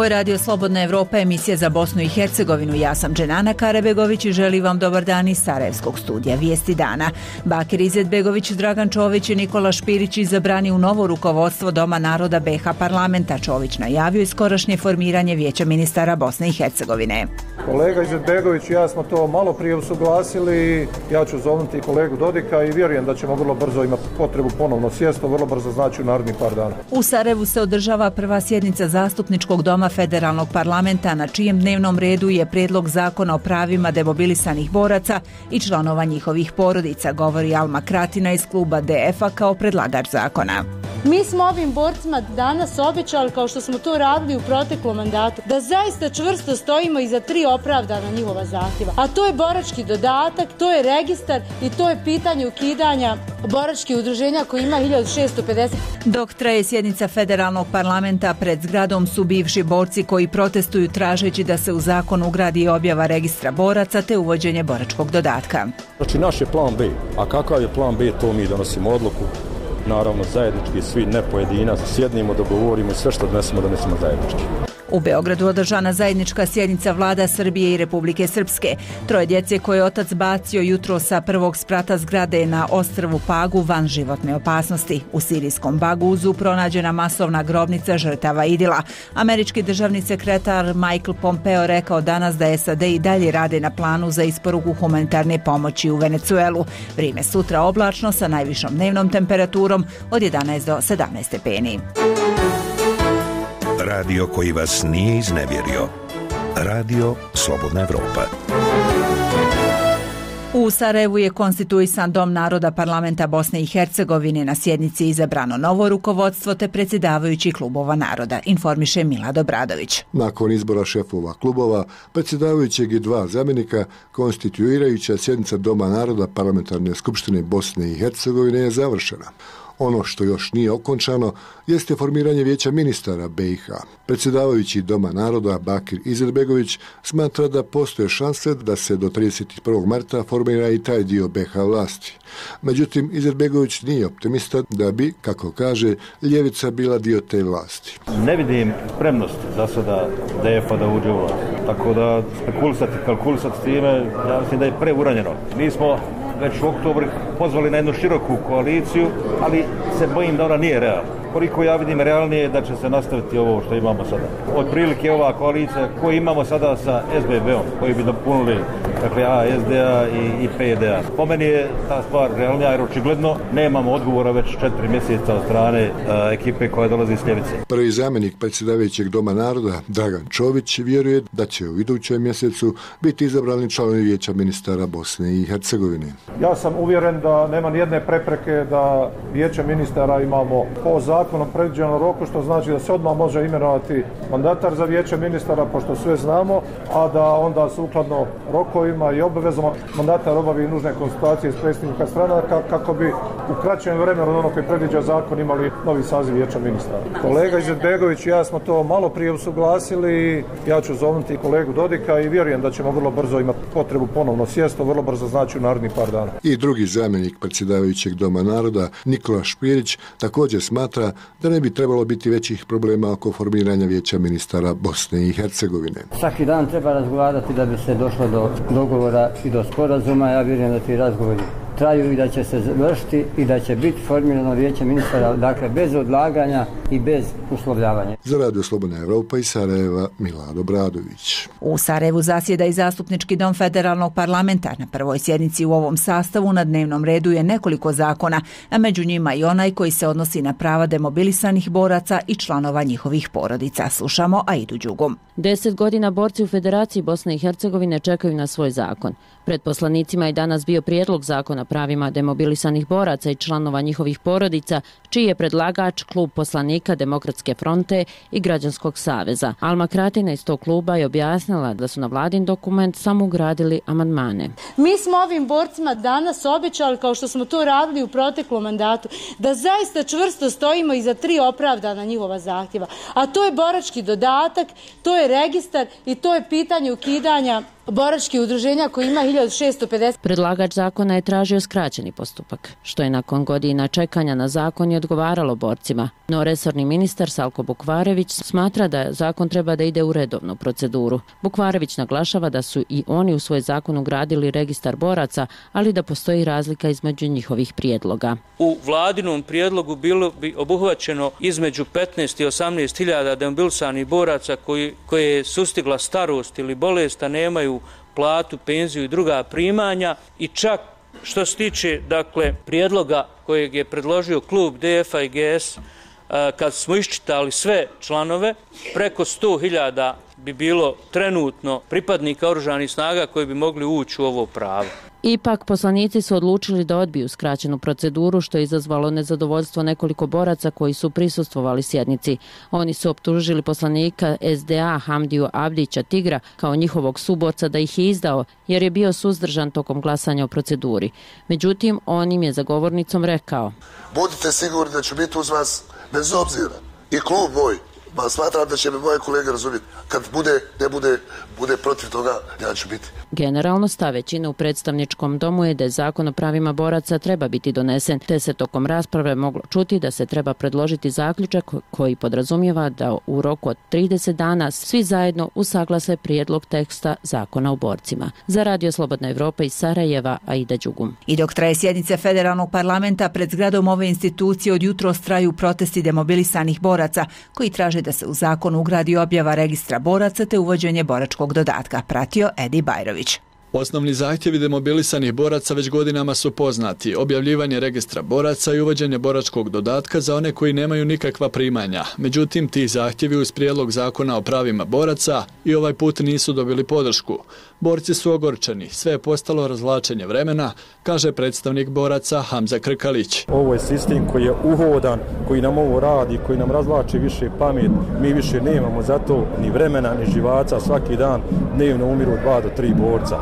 Ovo je Radio Slobodna Evropa, emisija za Bosnu i Hercegovinu. Ja sam Dženana Karabegović i želim vam dobar dan iz Sarajevskog studija Vijesti dana. Bakir Izetbegović, Dragan Čović i Nikola Špirić izabrani u novo rukovodstvo Doma naroda BiH parlamenta. Čović najavio i skorašnje formiranje Vijeća ministara Bosne i Hercegovine. Kolega Izetbegović i ja smo to malo prije usuglasili. Ja ću zovnuti kolegu Dodika i vjerujem da ćemo vrlo brzo imati potrebu ponovno sjesti, vrlo brzo znači u narednih par dana. U Sarajevu se održava prva sjednica Zastupničkog doma Federalnog parlamenta, na čijem dnevnom redu je prijedlog zakona o pravima demobilisanih boraca i članova njihovih porodica, govori Alma Kratina iz kluba DF-a kao predlagač zakona. Mi smo ovim borcima danas obećali, kao što smo to radili u proteklom mandatu, da zaista čvrsto stojimo iza 3 opravdana njihova zahtjeva. A to je borački dodatak, to je registar i to je pitanje ukidanja boračkih udruženja koji ima 1650. Dok traje sjednica Federalnog parlamenta, pred zgradom su bivši borci koji protestuju tražeći da se u zakon ugradi objava registra boraca te uvođenje boračkog dodatka. Znači naš je plan B, a kakav je plan B, to mi donosimo odluku. Naravno zajednički, svi ne pojedinac, sjednimo, dogovorimo i sve što donesemo zajednički. U Beogradu održana zajednička sjednica vlada Srbije i Republike Srpske. 3 djece koje je otac bacio jutro sa prvog sprata zgrade na ostrvu Pagu van životne opasnosti. U sirijskom Baguzu pronađena masovna grobnica žrtava Idila. Američki državni sekretar Michael Pompeo rekao danas da SAD i dalje rade na planu za isporuku humanitarne pomoći u Venecuelu. Vrijeme sutra oblačno sa najvišom dnevnom temperaturom od 11 do 17 stepeni. Radio koji vas nije iznevjerio. Radio Slobodna Evropa. U Sarajevu je konstituisan Dom naroda parlamenta Bosne i Hercegovine. Na sjednici izabrano novo rukovodstvo te predsjedavajući klubova naroda, informiše Milado Bradović. Nakon izbora šefova klubova, predsjedavajućeg i 2 zamjenika, konstituirajuća sjednica Doma naroda parlamentarne skupštine Bosne i Hercegovine je završena. Ono što još nije okončano jeste formiranje Vijeća ministara BiH. Predsjedavajući Doma naroda Bakir Izetbegović smatra da postoje šanse da se do 31. marta formira i taj dio BiH vlasti. Međutim, Izetbegović nije optimista da bi, kako kaže, ljevica bila dio te vlasti. Ne vidim spremnost za sada DF-a da uđe u vlast. Tako da kalkulisati s time, ja mislim da je preuranjeno. Mi smo već u oktobru pozvali na jednu široku koaliciju, ali se bojim da ona nije realna. Koliko ja vidim realnije da će se nastaviti ovo što imamo sada. Otprilike ova koalicija koju imamo sada sa SBB-om, koji bi dopunili A, SDA i PDA. Po meni je ta stvar realnija jer očigledno nemamo odgovora već 4 mjeseca od strane ekipe koja dolazi s ljevice. Prvi zamjenik predsjedavajućeg Doma naroda, Dragan Čović, vjeruje da će u idućem mjesecu biti izabrani članovi Vijeća ministara Bosne i Hercegovine. Ja sam uvjeren da nema nijedne prepreke da Vijeće ministara imamo po zakonom predviđenom roku, što znači da se odmah može imenovati mandatar za Vijeće ministara, pošto sve znamo, a da onda sukladno rokovima i obvezama mandatar obavi nužne konsultacije s predsjednika stranaka kako bi u kraćem vremenu od onog koji predviđa zakon imali novi saziv Vijeća ministara. Kolega Izetbegović i ja smo to malo prije usuglasili. Ja ću zovnuti kolegu Dodika i vjerujem da ćemo vrlo brzo imati potrebu ponovno sjesti, vrlo brzo znači u narednih par dana. I drugi zamjenik predsjedavajućeg Doma naroda, Nikola Špirić, također smatra da ne bi trebalo biti većih problema oko formiranja Vijeća ministara Bosne i Hercegovine. Svaki dan treba razgovarati da bi se došlo do dogovora i do sporazuma. Ja vjerujem da ti razgovori traju i da će se završiti i da će biti formirano Vijeće ministara, dakle bez odlaganja i bez uslovljavanja. Za Radio Slobodna Evropa iz Sarajeva, Milado Bradović. U Sarajevu zasjeda i Zastupnički dom Federalnog parlamenta. Na prvoj sjednici u ovom sastavu na dnevnom redu je nekoliko zakona, a među njima i onaj koji se odnosi na prava demobilisanih boraca i članova njihovih porodica. Slušamo Aidu Đugum. 10 godina borci u Federaciji Bosne i Hercegovine čekaju na svoj zakon. Pred poslanicima je danas bio prijedlog zakona pravima demobilisanih boraca i članova njihovih porodica, čiji je predlagač klub poslanika Demokratske fronte i Građanskog saveza. Alma Kratina iz tog kluba je objasnila da su na vladin dokument samo ugradili amandmane. Mi smo ovim borcima danas obećali, kao što smo to radili u proteklom mandatu, da zaista čvrsto stojimo iza 3 opravdana njihova zahtjeva. A to je borački dodatak, to je registar i to je pitanje ukidanja boračkih udruženja koji ima 1650. Predlagač zakona je tražio skraćeni postupak, što je nakon godina čekanja na zakon i odgovaralo borcima. No resorni ministar Salko Bukvarević smatra da zakon treba da ide u redovnu proceduru. Bukvarević naglašava da su i oni u svoj zakon ugradili registar boraca, ali da postoji razlika između njihovih prijedloga. U vladinom prijedlogu bilo bi obuhvaćeno između 15 i 18 hiljada demobilisanih boraca koje je sustigla starost ili bolest, a nemaju platu, penziju i druga primanja, i čak što se tiče prijedloga kojeg je predložio klub DF-a i GS, kad smo iščitali sve članove, preko 100.000 bi bilo trenutno pripadnika oružanih snaga koji bi mogli ući u ovo pravo. Ipak, poslanici su odlučili da odbiju skraćenu proceduru, što je izazvalo nezadovoljstvo nekoliko boraca koji su prisustvovali sjednici. Oni su optužili poslanika SDA Hamdiju Abdića Tigra kao njihovog suborca da ih je izdao, jer je bio suzdržan tokom glasanja o proceduri. Međutim, on im je za govornicom rekao: budite sigurni da ću biti uz vas bez obzira. I klub moj, smatram da će me moje kolege razumjeti. Kad bude protiv toga, ja ću biti. Generalno stav većine u predstavničkom domu je da zakon o pravima boraca treba biti donesen, te se tokom rasprave moglo čuti da se treba predložiti zaključak koji podrazumijeva da u roku od 30 dana svi zajedno usaglase prijedlog teksta zakona o borcima. Za Radio Slobodna Evropa iz Sarajeva, Aida Đugum. I dok traje sjednice federalnog parlamenta, pred zgradom ove institucije od jutros traju protesti demobilisanih boraca koji traže da se u zakon ugradi objava registra boraca te uvođenje boračkog dodatka, pratio Edi Bajrović. Osnovni zahtjevi demobilisanih boraca već godinama su poznati: objavljivanje registra boraca i uvođenje boračkog dodatka za one koji nemaju nikakva primanja. Međutim, ti zahtjevi uz prijedlog zakona o pravima boraca i ovaj put nisu dobili podršku. Borci su ogorčeni, sve je postalo razvlačenje vremena, kaže predstavnik boraca Hamza Krkalić. Ovo je sistem koji je uhodan, koji nam ovo radi, koji nam razvlači više pamet. Mi više nemamo za to ni vremena, ni živaca. Svaki dan dnevno umiru 2 do 3 borca.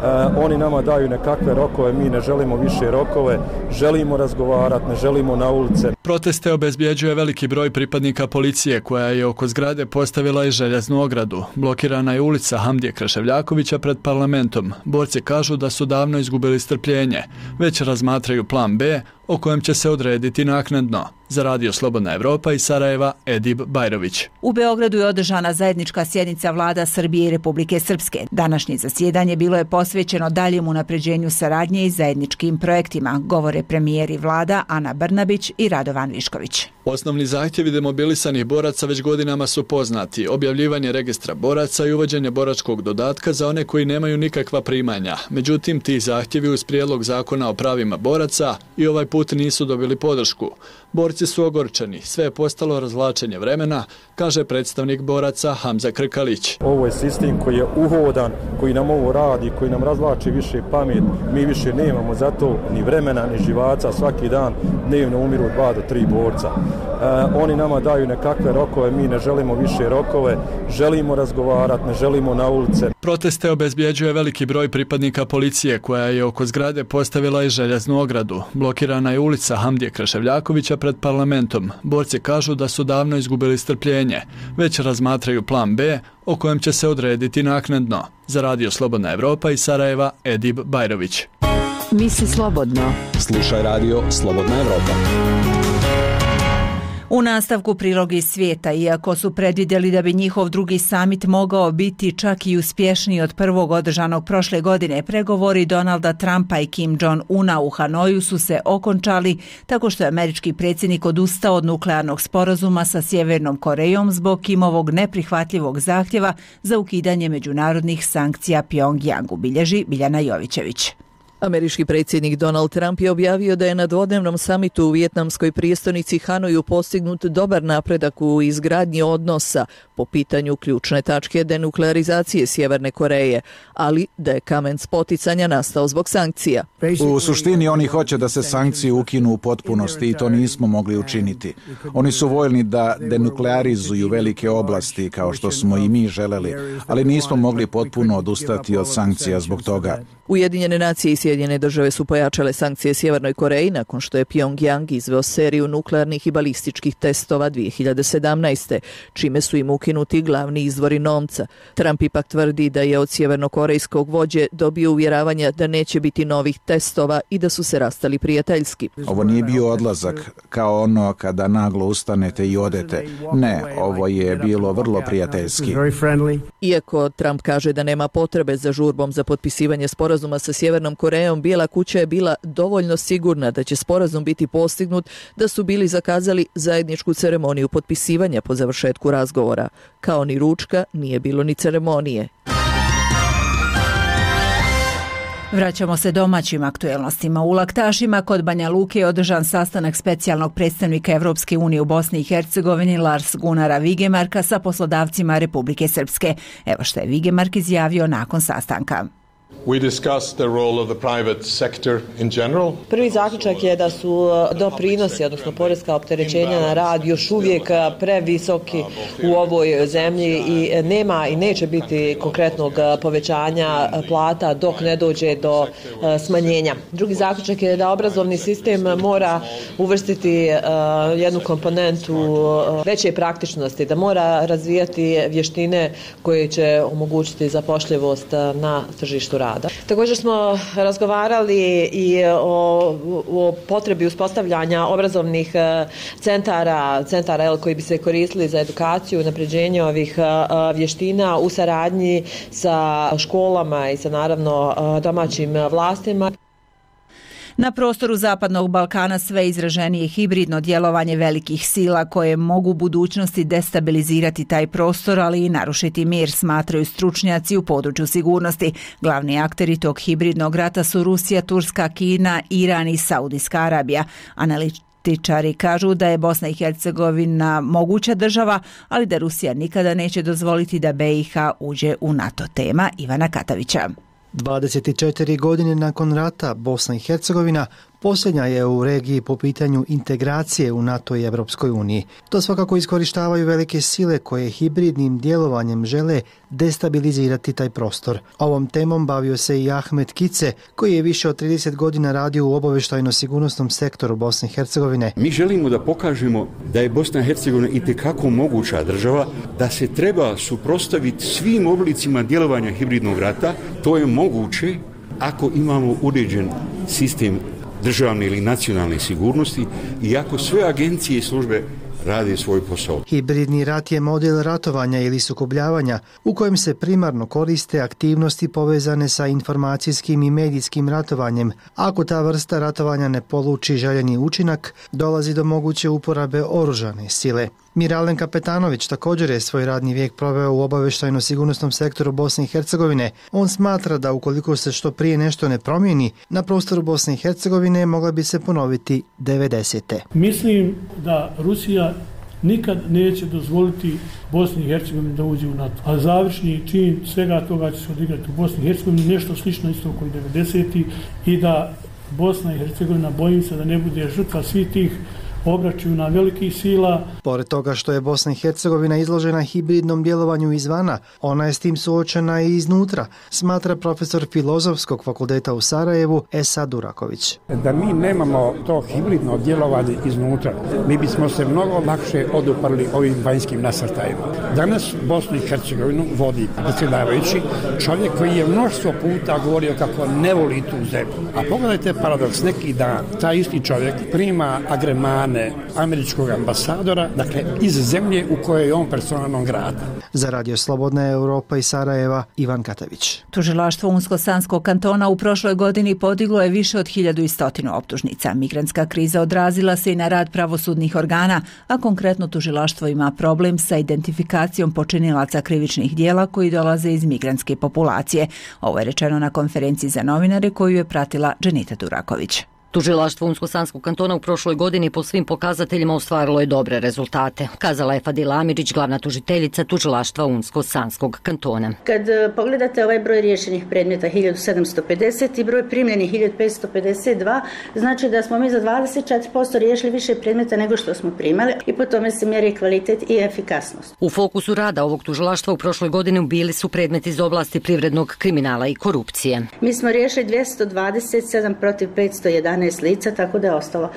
Oni nama daju nekakve rokove, mi ne želimo više rokove, želimo razgovarati, ne želimo na ulice. Proteste obezbjeđuje veliki broj pripadnika policije koja je oko zgrade postavila i željeznu ogradu. Blokirana je ulica Hamdije Kraševljakovića pred parlamentom. Borci kažu da su davno izgubili strpljenje, već razmatraju plan B o kojem će se odrediti naknadno. Za Radio Slobodna Evropa iz Sarajeva, Edib Bajrović. U Beogradu je održana zajednička sjednica vlada Srbije i Republike Srpske. Današnje zasjedanje bilo je posvećeno daljem unapređenju saradnje i zajedničkim projektima, govore premijeri vlada Ana Brnabić i Radovan Višković. Osnovni zahtjevi demobilisanih boraca već godinama su poznati: objavljivanje registra boraca i uvođenje boračkog dodatka za one koji nemaju nikakva primanja. Međutim, ti zahtjevi uz prijedlog zakona o pravima boraca i ovaj put nisu dobili podršku. Borci su ogorčeni, sve je postalo razvlačenje vremena, kaže predstavnik boraca Hamza Krkalić. Ovo je sistem koji je uhodan, koji nam ovo radi, koji nam razvlači više pamet. Mi više nemamo za to ni vremena, ni živaca. Svaki dan dnevno umiru 2 do 3 borca. Oni nama daju nekakve rokove, mi ne želimo više rokove, želimo razgovarati, ne želimo na ulice. Proteste obezbjeđuje veliki broj pripadnika policije koja je oko zgrade postavila i željeznu ogradu. Blokirana je ulica Hamdije Kraševljakovića pred parlamentom. Borci kažu da su davno izgubili strpljenje, već razmatraju plan B o kojem će se odrediti naknadno. Za Radio Slobodna Evropa iz Sarajeva, Edib Bajrović. Misli slobodno. Slušaj Radio Slobodna Evropa. U nastavku prilog iz svijeta, iako su predvidjeli da bi njihov drugi samit mogao biti čak i uspješniji od prvog održanog prošle godine, pregovori Donalda Trumpa i Kim Jong-una u Hanoju su se okončali tako što je američki predsjednik odustao od nuklearnog sporazuma sa Sjevernom Korejom zbog Kimovog neprihvatljivog zahtjeva za ukidanje međunarodnih sankcija Pjongjangu, bilježi Biljana Jovićević. Američki predsjednik Donald Trump je objavio da je na dvodnevnom samitu u vijetnamskoj prijestolnici Hanoju postignut dobar napredak u izgradnji odnosa po pitanju ključne tačke denuklearizacije Sjeverne Koreje, ali da je kamen spoticanja nastao zbog sankcija. U suštini oni hoće da se sankcije ukinu u potpunosti i to nismo mogli učiniti. Oni su voljni da denuklearizuju velike oblasti kao što smo i mi želeli, ali nismo mogli potpuno odustati od sankcija zbog toga. Ujedinjene nacije i Sjedinjene države su pojačale sankcije Sjevernoj Koreji nakon što je Pyongyang izveo seriju nuklearnih i balističkih testova 2017. čime su im ukinuti glavni izvori novca. Trump ipak tvrdi da je od sjevernokorejskog vođe dobio uvjeravanja da neće biti novih testova i da su se rastali prijateljski. Ovo nije bio odlazak kao ono kada naglo ustanete i odete. Ne, ovo je bilo vrlo prijateljski. Iako Trump kaže da nema potrebe za žurbom za potpisivanje sporazuma sa Sjevernom Korejom, Bijela kuća je bila dovoljno sigurna da će sporazum biti postignut da su bili zakazali zajedničku ceremoniju potpisivanja po završetku razgovora. Kao ni ručka, nije bilo ni ceremonije. Vraćamo se domaćim aktuelnostima. U Laktašima kod Banja Luke je održan sastanak specijalnog predstavnika Evropske unije u Bosni i Hercegovini Lars Gunnara Vigemarka sa poslodavcima Republike Srpske. Evo što je Vigemark izjavio nakon sastanka. Prvi zaključak je da su doprinosi, odnosno poreska opterećenja na rad još uvijek previsoki u ovoj zemlji i nema i neće biti konkretnog povećanja plata dok ne dođe do smanjenja. Drugi zaključak je da obrazovni sistem mora uvrstiti jednu komponentu veće praktičnosti, da mora razvijati vještine koje će omogućiti zapošljivost na tržištu rada. Također smo razgovarali i o potrebi uspostavljanja obrazovnih centara koji bi se koristili za edukaciju i unapređenje ovih vještina u saradnji sa školama i sa naravno domaćim vlastima. Na prostoru Zapadnog Balkana sve izraženije hibridno djelovanje velikih sila koje mogu u budućnosti destabilizirati taj prostor, ali i narušiti mir, smatraju stručnjaci u području sigurnosti. Glavni akteri tog hibridnog rata su Rusija, Turska, Kina, Iran i Saudijska Arabija. Analitičari kažu da je Bosna i Hercegovina moguća država, ali da Rusija nikada neće dozvoliti da BiH uđe u NATO. Tema Ivana Katavića. 24 godine nakon rata Bosna i Hercegovina posljednja je u regiji po pitanju integracije u NATO i Europskoj uniji. To svakako iskorištavaju velike sile koje hibridnim djelovanjem žele destabilizirati taj prostor. Ovom temom bavio se i Ahmet Kice, koji je više od 30 godina radio u obavještajno-sigurnosnom sektoru Bosne i Hercegovine. Mi želimo da pokažemo da je Bosna i Hercegovina itekako moguća država, da se treba suprotstaviti svim oblicima djelovanja hibridnog rata. To je moguće ako imamo uređen sistem državne ili nacionalne sigurnosti i ako sve agencije i službe radi svoj posao. Hibridni rat je model ratovanja ili sukobljavanja u kojem se primarno koriste aktivnosti povezane sa informacijskim i medijskim ratovanjem. Ako ta vrsta ratovanja ne poluči željeni učinak, dolazi do moguće uporabe oružane sile. Miralen Kapetanović također je svoj radni vijek proveo u obavještajno-sigurnosnom sektoru Bosne i Hercegovine. On smatra da ukoliko se što prije nešto ne promijeni, na prostoru Bosne i Hercegovine mogla bi se ponoviti 90. Mislim da Rusija nikad neće dozvoliti Bosni i Hercegovini da uđe u NATO. A završni čin svega toga će se odigrati u Bosni i Hercegovini, nešto slično isto koji 90. i da Bosna i Hercegovina, bojim se da ne bude žrtva svih tih obračuna velikih sila. Pored toga što je Bosna i Hercegovina izložena hibridnom djelovanju izvana, ona je s tim suočena i iznutra, smatra profesor Filozofskog fakulteta u Sarajevu Esad Duraković. Da mi nemamo to hibridno djelovanje iznutra, mi bismo se mnogo lakše oduprli ovim vanjskim nasrtajima. Danas Bosnu i Hercegovinu vodi predsjedavajući čovjek koji je mnoštvo puta govorio kako ne voli tu zemlju. A pogledajte paradoks, neki dan taj isti čovjek prima agremane američkog ambasadora, dakle iz zemlje u kojoj je on persona non grata. Za Radio Slobodna Europa i Sarajeva, Ivan Katavić. Tužilaštvo Unsko-Sanskog kantona u prošloj godini podiglo je više od 1100 optužnica. Migrantska kriza odrazila se i na rad pravosudnih organa, a konkretno tužilaštvo ima problem sa identifikacijom počinilaca krivičnih dijela koji dolaze iz migrantske populacije. Ovo je rečeno na konferenciji za novinare koju je pratila Dženita Duraković. Tužilaštvo Unsko-Sanskog kantona u prošloj godini po svim pokazateljima ostvarilo je dobre rezultate, kazala je Fadila Amidžić, glavna tužiteljica Tužilaštva Unsko-Sanskog kantona. Kad pogledate ovaj broj riješenih predmeta 1750 i broj primljenih 1552, znači da smo mi za 24% riješili više predmeta nego što smo primali i po tome se mjeri kvalitet i efikasnost. U fokusu rada ovog tužilaštva u prošloj godini bili su predmeti iz oblasti privrednog kriminala i korupcije. Mi smo riješili 227 protiv 511 lica, tako da je ostalo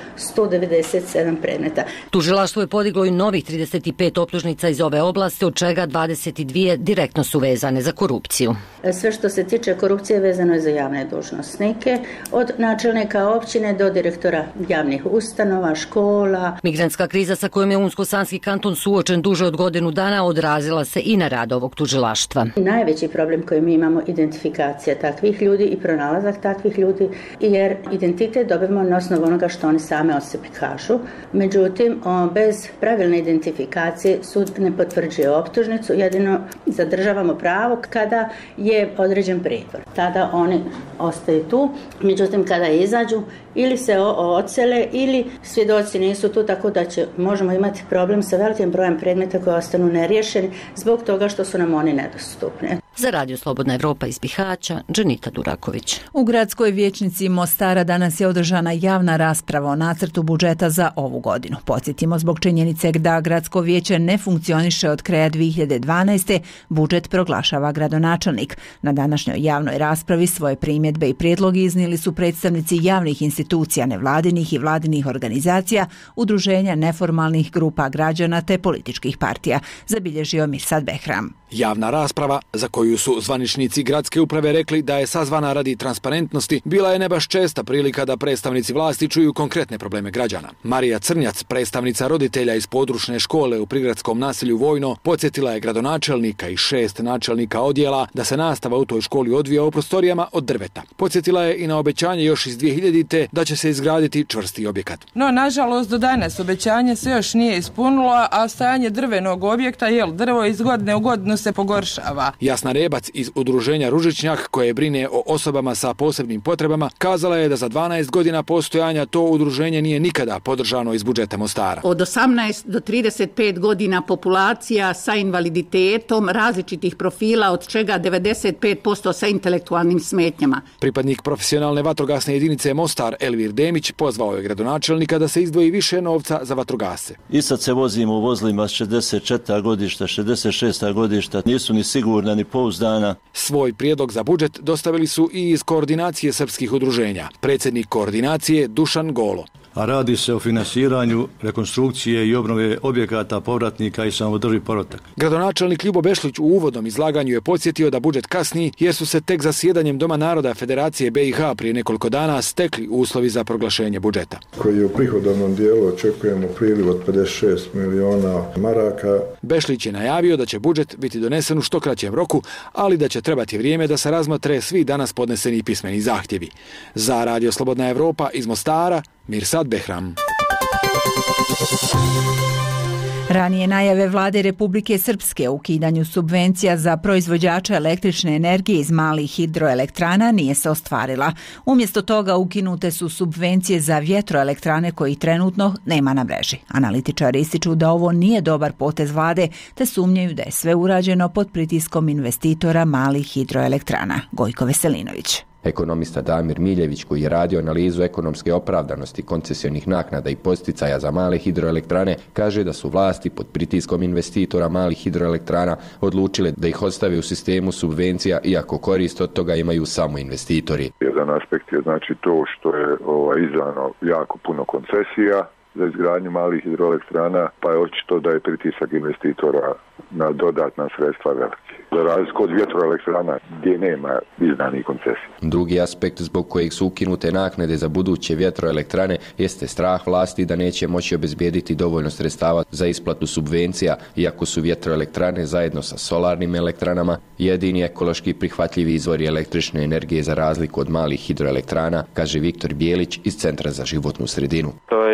197 predmeta. Tužilaštvo je podiglo i novih 35 optužnica iz ove oblasti, od čega 22 direktno su vezane za korupciju. Sve što se tiče korupcije vezano je za javne dužnosnike, od načelnika općine do direktora javnih ustanova, škola. Migrantska kriza sa kojom je Unsko-Sanski kanton suočen duže od godinu dana odrazila se i na rad ovog tužilaštva. Najveći problem koji mi imamo identifikacija takvih ljudi i pronalazak takvih ljudi, jer identitet dobivamo na osnovu onoga što oni same od sebi kažu. Međutim, bez pravilne identifikacije sud ne potvrđuje optužnicu, jedino zadržavamo pravo kada je određen pritvor. Tada oni ostaju tu, međutim kada izađu ili se odsele ili svjedoci nisu tu, tako da možemo imati problem sa velikim brojem predmeta koji ostanu neriješeni zbog toga što su nam oni nedostupni. Za Radio Slobodna Evropa iz Bihaća, Dženita Duraković. U gradskoj vijećnici Mostara danas je održana javna rasprava o nacrtu budžeta za ovu godinu. Podsjetimo, zbog činjenice da gradsko vijeće ne funkcioniše od kraja 2012. budžet proglašava gradonačelnik. Na današnjoj javnoj raspravi svoje primjedbe i prijedloge iznijeli su predstavnici javnih institucija, nevladinih i vladinih organizacija, udruženja neformalnih grupa građana te političkih partija, zabilježio Mirsad Behram. Javna rasprava, za koju su zvaničnici gradske uprave rekli da je sazvana radi transparentnosti, bila je ne baš česta prilika da predstavnici vlasti čuju konkretne probleme građana. Marija Crnjac, predstavnica roditelja iz područne škole u prigradskom naselju Vojno, podsjetila je gradonačelnika i 6 načelnika odjela da se nastava u toj školi odvija u prostorijama od drveta. Podsjetila je i na obećanje još iz 2000. da će se izgraditi čvrsti objekat. No, nažalost, do danas obećanje se još nije ispunilo, a stajanje drvenog objekta, drvo iz godine u godinu se pogoršava. Jasna Rebac iz udruženja Ružičnjak, koje brine o osobama sa posebnim potrebama, kazala je da za 12 godina postojanja to udruženje nije nikada podržano iz budžeta Mostara. Od 18 do 35 godina populacija sa invaliditetom različitih profila, od čega 95% sa intelektualnim smetnjama. Pripadnik profesionalne vatrogasne jedinice Mostar Elvir Demić pozvao je gradonačelnika da se izdvoji više novca za vatrogasce. I sad se vozimo u vozilima 64. godišta, 66. godišta, nisu ni sigurna ni pouzdana. Svoj prijedlog za budžet dostavili su i iz koordinacije srpskih udruženja. Predsjednik koordinacije Dušan Golo. A radi se o finansiranju rekonstrukcije i obnove objekata povratnika i samodrži povratak. Gradonačelnik Ljubo Bešlić u uvodnom izlaganju je podsjetio da budžet kasni jer su se tek zasjedanjem Doma naroda Federacije BiH prije nekoliko dana stekli uslovi za proglašenje budžeta. Koji je u prihodovnom dijelu očekujemo priliv od 56 miliona maraka. Bešlić je najavio da će budžet biti donesen u što kraćem roku, ali da će trebati vrijeme da se razmotre svi danas podneseni pismeni zahtjevi. Za Radio Slobodna Evropa iz Mostara, Mirsad Behram. Ranije najave vlade Republike Srpske o ukidanju subvencija za proizvođače električne energije iz malih hidroelektrana nije se ostvarila. Umjesto toga ukinute su subvencije za vjetroelektrane koji trenutno nema na mreži. Analitičari ističu da ovo nije dobar potez vlade, te sumnjaju da je sve urađeno pod pritiskom investitora malih hidroelektrana. Gojko Veselinović. Ekonomista Damir Miljević, koji je radio analizu ekonomske opravdanosti koncesionih naknada i posticaja za male hidroelektrane, kaže da su vlasti pod pritiskom investitora malih hidroelektrana odlučile da ih ostave u sistemu subvencija, iako korist od toga imaju samo investitori. Jedan aspekt je znači to što je izdano jako puno koncesija za izgradnju malih hidroelektrana, pa je očito da je pritisak investitora na dodatna sredstva veliki. Za razliku od vjetroelektrana gdje nema izdanih koncesija. Drugi aspekt zbog kojeg su ukinute naknade za buduće vjetroelektrane jeste strah vlasti da neće moći obezbijediti dovoljno sredstava za isplatu subvencija, iako su vjetroelektrane zajedno sa solarnim elektranama jedini ekološki prihvatljivi izvori električne energije za razliku od malih hidroelektrana, kaže Viktor Bijelić iz Centra za životnu sredinu. To je šta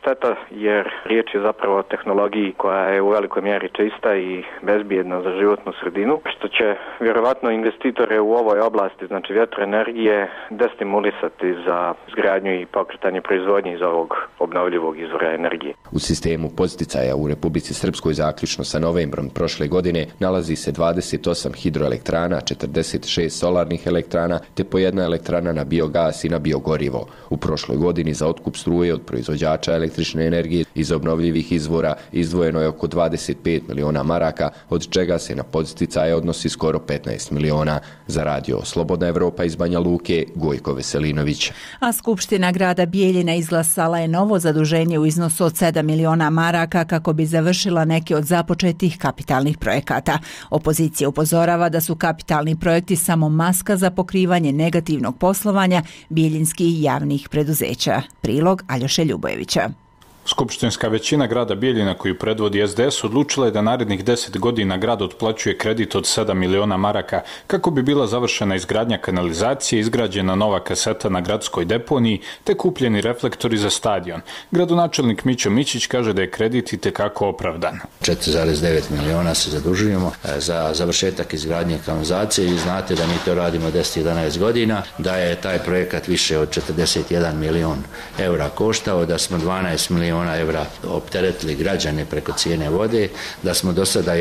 kaseta, jer riječ je zapravo o tehnologiji koja je u velikoj mjeri čista i bezbjedna za životnu sredinu, što će vjerovatno investitore u ovoj oblasti, znači vjetroenergije, destimulisati za izgradnju i pokretanje proizvodnje iz ovog obnovljivog izvora energije. U sistemu podsticaja u Republici Srpskoj zaključno sa novembrom prošle godine nalazi se 28 hidroelektrana, 46 solarnih elektrana te po jedna elektrana na biogas i na biogorivo. U prošloj godini za otkup struje od proizvođača električne energije iz obnovljivih izvora izdvojeno je oko 25 miliona maraka, od čega se na podsticaje odnosi skoro 15 miliona. Za radio Slobodna Evropa iz Banja Luke, Gojko Veselinović. A Skupština grada Bijeljina izglasala je novo zaduženje u iznosu od 7 miliona maraka kako bi završila neke od započetih kapitalnih projekata. Opozicija upozorava da su kapitalni projekti samo maska za pokrivanje negativnog poslovanja bijeljinskih javnih preduzeća. Prilog Aljoše Ljubojevića. Skupštinska većina grada Bijeljina koju predvodi SDS odlučila je da narednih 10 godina grad otplaćuje kredit od 7 miliona maraka kako bi bila završena izgradnja kanalizacije, izgrađena nova kaseta na gradskoj deponiji te kupljeni reflektori za stadion. Gradonačelnik Mićo Mićić kaže da je kredit itekako opravdan. 4,9 miliona se zadužujemo za završetak izgradnje kanalizacije i znate da mi to radimo 10-11 godina, da je taj projekat više od 41 milion eura koštao, da smo 12 miliona evra opteretili građane preko cijene vode, da smo do sada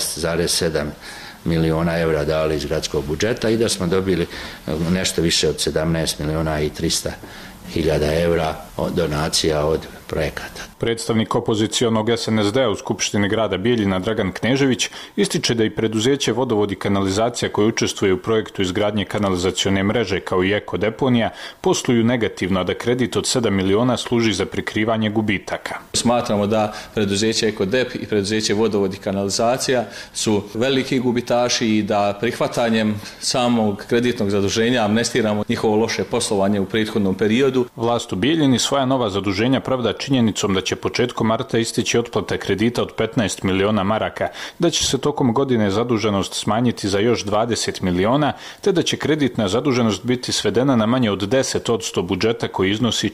11,7 miliona evra dali iz gradskog budžeta i da smo dobili nešto više od 17 miliona i 300 hiljada evra donacija od projekata. Predstavnik opozicionog SNSD-a u Skupštini grada Bijeljina Dragan Knežević ističe da i preduzeće Vodovod i kanalizacija koje učestvuje u projektu izgradnje kanalizacione mreže kao i eko deponija posluju negativno, a da kredit od 7 miliona služi za prikrivanje gubitaka. Smatramo da preduzeće Ekodep i preduzeće Vodovod i kanalizacija su veliki gubitaši i da prihvatanjem samog kreditnog zaduženja amnestiramo njihovo loše poslovanje u prethodnom periodu. Vlast u Bijeljini svoja nova zaduženja pravda činjenicom da će početkom marta istići otplata kredita od 15 miliona maraka, da će se tokom godine zaduženost smanjiti za još 20 miliona, te da će kreditna zaduženost biti svedena na manje od 10% budžeta koji iznosi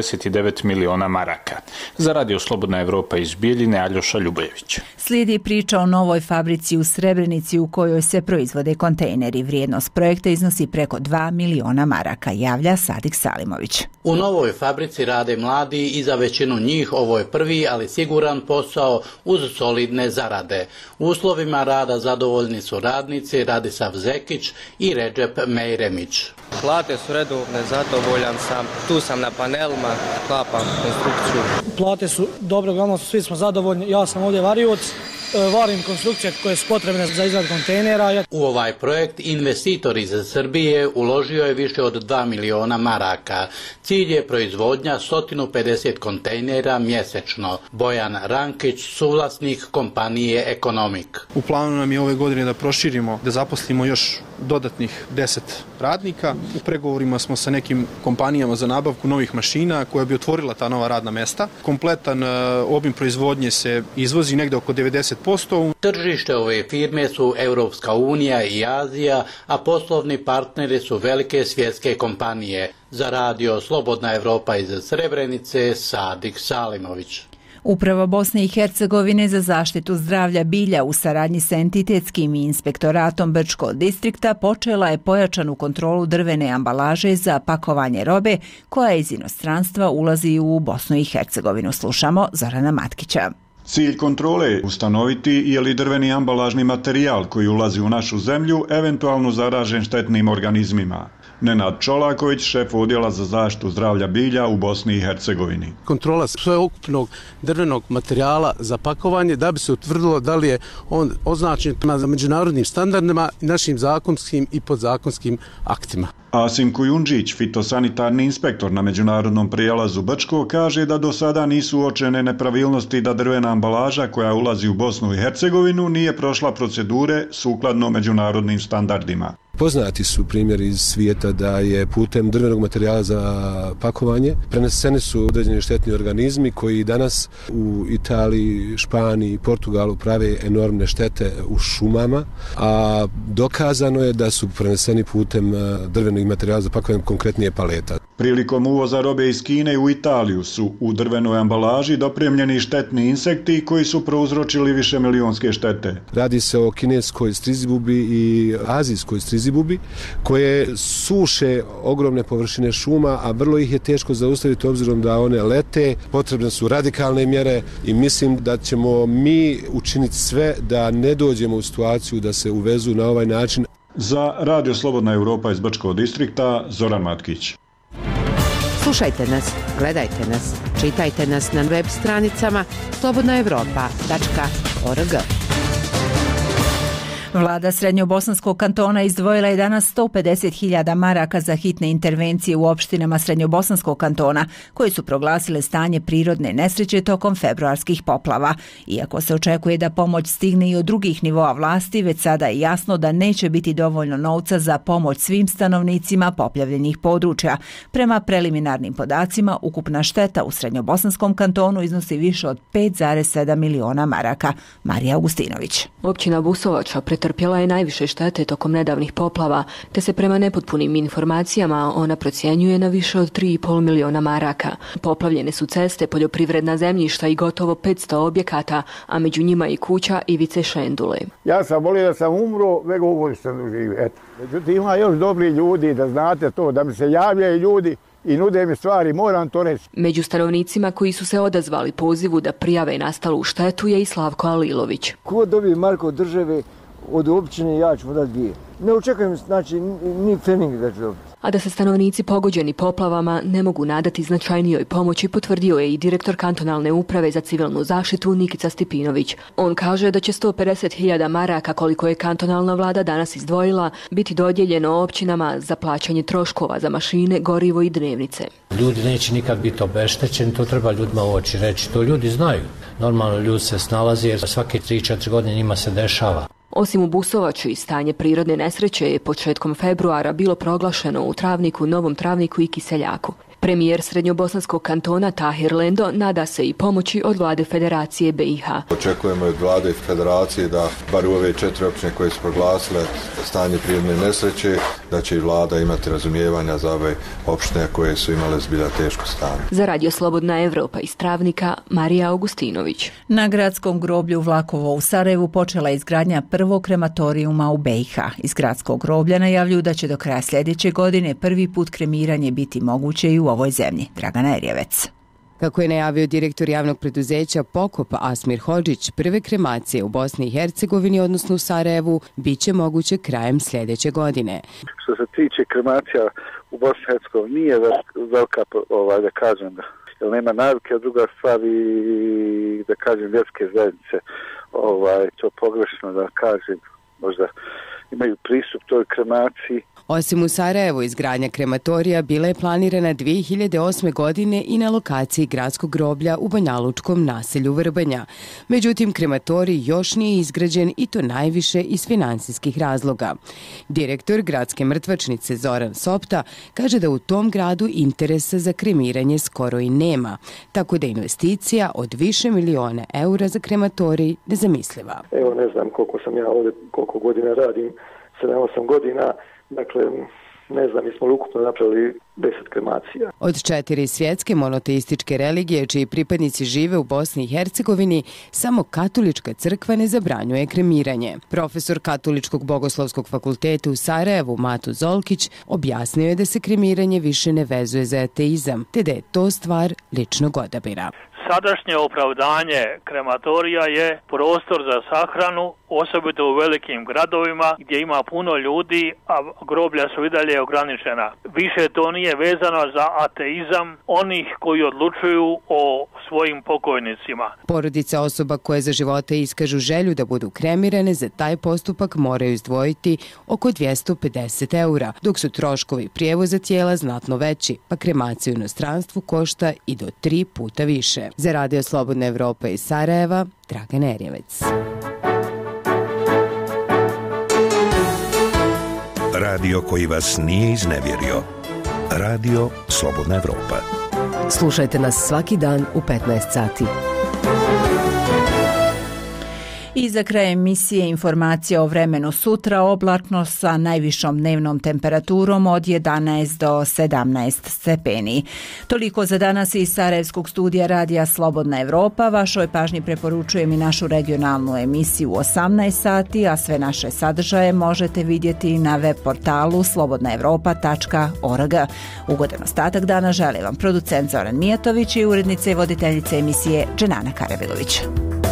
49 miliona maraka. Za radio Slobodna Evropa iz Bijeljine, Aljoša Ljubojević. Slijedi priča o novoj fabrici u Srebrenici u kojoj se proizvode kontejneri. Vrijednost projekta iznosi preko 2 miliona maraka, javlja Sadik Salimović. U novoj fabrici rade mladi i za većinu njih ovo je prvi, ali siguran posao uz solidne zarade. U uslovima rada zadovoljni su radnici Radisav Zekić i Redžep Mejremić. Plate su redovne, zadovoljan sam, tu sam na panelima, klapam konstrukciju. Plate su dobre, uglavnom svi smo zadovoljni, ja sam ovdje varioc. Varim konstrukcije koje su potrebne za izradu kontejnera. U ovaj projekt investitor iz Srbije uložio je više od 2 miliona maraka. Cilj je proizvodnja 150 kontejnera mjesečno. Bojan Rankić, suvlasnik kompanije Ekonomik. U planu nam je ove godine da proširimo, da zaposlimo još dodatnih 10 radnika. U pregovorima smo sa nekim kompanijama za nabavku novih mašina koja bi otvorila ta nova radna mesta. Kompletan obim proizvodnje se izvozi negde oko 90%. Tržište ove firme su Europska unija i Azija, a poslovni partneri su velike svjetske kompanije. Za radio Slobodna Evropa iz Srebrenice, Sadik Salimović. Uprava Bosne i Hercegovine za zaštitu zdravlja bilja u saradnji sa entitetskim i inspektoratom Brčkog distrikta počela je pojačanu kontrolu drvene ambalaže za pakovanje robe koja iz inostranstva ulazi u Bosnu i Hercegovinu. Slušamo Zorana Matkića. Cilj kontrole je ustanoviti je li drveni ambalažni materijal koji ulazi u našu zemlju eventualno zaražen štetnim organizmima. Nenad Čolaković, šef odjela za zaštitu zdravlja bilja u Bosni i Hercegovini. Kontrola sveukupnog drvenog materijala za pakovanje da bi se utvrdilo da li je on označen prema međunarodnim standardima i našim zakonskim i podzakonskim aktima. Asim Kujundžić, fitosanitarni inspektor na međunarodnom prijelazu Brčko, kaže da do sada nisu uočene nepravilnosti da drvena ambalaža koja ulazi u Bosnu i Hercegovinu nije prošla procedure sukladno međunarodnim standardima. Poznati su primjeri iz svijeta da je putem drvenog materijala za pakovanje preneseni su određeni štetni organizmi koji danas u Italiji, Španiji i Portugalu prave enormne štete u šumama, a dokazano je da su preneseni putem drvenog materijala za pakovanje, konkretnije paleta. Prilikom uvoza robe iz Kine u Italiju su u drvenoj ambalaži dopremljeni štetni insekti koji su prouzročili višemilionske štete. Radi se o kineskoj strizibubi i azijskoj strizibubi koje suše ogromne površine šuma, a vrlo ih je teško zaustaviti obzirom da one lete. Potrebne su radikalne mjere i mislim da ćemo mi učiniti sve da ne dođemo u situaciju da se uvezu na ovaj način. Za Radio Slobodna Europa iz Bačkog distrikta, Zoran Matkić. Slušajte nas, gledajte nas, čitajte nas na web stranicama slobodnaevropa.org. Vlada Srednjobosanskog kantona izdvojila je danas 150.000 maraka za hitne intervencije u opštinama Srednjobosanskog kantona, koji su proglasile stanje prirodne nesreće tokom februarskih poplava. Iako se očekuje da pomoć stigne i od drugih nivoa vlasti, već sada je jasno da neće biti dovoljno novca za pomoć svim stanovnicima poplavljenih područja. Prema preliminarnim podacima, ukupna šteta u Srednjobosanskom kantonu iznosi više od 5,7 miliona maraka. Marija Augustinović. Općina Busovača pretrpjela je najviše štete tokom nedavnih poplava, te se prema nepotpunim informacijama ona procjenjuje na više od 3,5 miliona maraka. Poplavljene su ceste, poljoprivredna zemljišta i gotovo 500 objekata, a među njima i kuća Ivice Šendule. Ja sam volio da sam umro, nego ovo sam doživio. Međutim, ima još dobri ljudi, da znate to, da mi se javljaju ljudi i nude mi stvari, moram to reći. Među stanovnicima koji su se odazvali pozivu da prijave nastalu štetu je i Slavko Alilović. Ko dobije marko od države, od općine, ja ću mu dati 2. Ne očekujem, znači, ni fening da ću dobiti. A da se stanovnici pogođeni poplavama ne mogu nadati značajnijoj pomoći, potvrdio je i direktor kantonalne uprave za civilnu zaštitu Nikica Stipinović. On kaže da će 150.000 maraka, koliko je kantonalna vlada danas izdvojila, biti dodijeljeno općinama za plaćanje troškova za mašine, gorivo i dnevnice. Ljudi neće nikad biti obeštećeni, to treba ljudima u oči reći. To ljudi znaju. Normalno ljudi se snalazi jer svake 3-4 godine njima se dešava. Osim u Busovaču i stanje prirodne nesreće je početkom februara bilo proglašeno u Travniku, Novom Travniku i Kiseljaku. Premijer Srednjobosanskog kantona Tahir Lendo nada se i pomoći od vlade Federacije BiH. Očekujemo od vlade Federacije da bar u ove 4 općine koje su proglasile stanje prirodne nesreće, da će i vlada imati razumijevanja za ove opštine koje su imale zbilja teško stanje. Za Radio Slobodna Evropa iz Travnika, Marija Augustinović. Na gradskom groblju Vlakovo u Sarajevu počela je izgradnja prvog krematorijuma u BiH. Iz gradskog groblja najavljuju da će do kraja sljedeće godine prvi put kremiranje biti moguće i u ovoj zemlji. Dragana Erjevec. Kako je najavio direktor javnog preduzeća Pokop Asmir Hodžić, prve kremacije u Bosni i Hercegovini, odnosno u Sarajevu, bit će moguće krajem sljedeće godine. Što se tiče kremacija u Bosni i Hercegovini nije velika, da kažem, jer nema navike, a druga stvar i, da kažem, vjerske zajednice, to pogrešno da kažem, možda imaju pristup toj kremaciji. Osim u Sarajevu, izgradnja krematorija bila je planirana 2008. godine i na lokaciji gradskog groblja u banjalučkom naselju Vrbanja. Međutim, krematorij još nije izgrađen i to najviše iz financijskih razloga. Direktor gradske mrtvačnice Zoran Sopta kaže da u tom gradu interesa za kremiranje skoro i nema, tako da investicija od više miliona eura za krematorij nezamisliva. Evo, ne znam koliko sam ja ovdje, koliko godina radim, 7-8 godina. Dakle, ne znam, mi smo ukupno napravili 10 kremacija. Od 4 svjetske monoteističke religije, čiji pripadnici žive u Bosni i Hercegovini, samo katolička crkva ne zabranjuje kremiranje. Profesor Katoličkog bogoslovskog fakulteta u Sarajevu, Mato Zolkić, objasnio je da se kremiranje više ne vezuje za ateizam, te da je to stvar ličnog odabira. Sadašnje opravdanje krematorija je prostor za sahranu, osobito u velikim gradovima gdje ima puno ljudi, a groblja su i dalje ograničena. Više to nije vezano za ateizam onih koji odlučuju o svojim pokojnicima. Porodica osoba koje za života iskažu želju da budu kremirane za taj postupak moraju izdvojiti oko 250 eura, dok su troškovi prijevoza tijela znatno veći, pa kremacija u inostranstvu košta i do 3 puta više. Za Radio Slobodna Evropa iz Sarajeva, Dragana Erjevec. Radio koji vas nije iznevjerio. Radio Slobodna Evropa. Slušajte nas svaki dan u 15 sati. I za kraj emisije informacija o vremenu sutra, oblačno sa najvišom dnevnom temperaturom od 11 do 17 stepeni. Toliko za danas iz Sarajevskog studija radija Slobodna Evropa. Vašoj pažnji preporučujem i našu regionalnu emisiju u 18 sati, a sve naše sadržaje možete vidjeti na web portalu slobodnaevropa.org. Ugodan ostatak dana želi vam producent Zoran Mijatović i urednica i voditeljica emisije Dženana Karabilović.